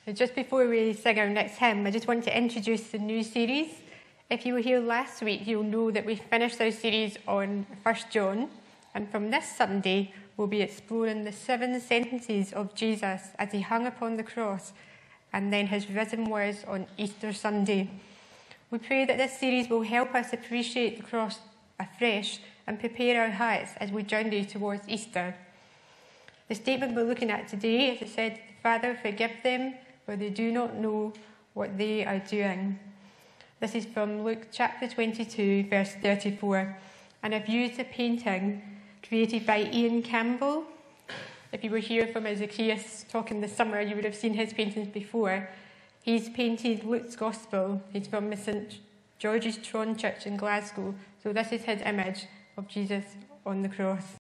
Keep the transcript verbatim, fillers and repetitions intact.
Just before we sing our next hymn, I just want to introduce the new series. If you were here last week, you'll know that we finished our series on First John, and from this Sunday, we'll be exploring the seven sentences of Jesus as he hung upon the cross, and then his risen words on Easter Sunday. We pray that this series will help us appreciate the cross afresh and prepare our hearts as we journey towards Easter. The statement we're looking at today, as it said, "Father, forgive them, for they do not know what they are doing." This is from Luke chapter twenty-two, verse thirty-four, and I've used a painting created by Ian Campbell. If you were here for my Zacchaeus talk in the summer, you would have seen his paintings before. He's painted Luke's Gospel. He's from St George's Tron Church in Glasgow, so this is his image of Jesus on the cross.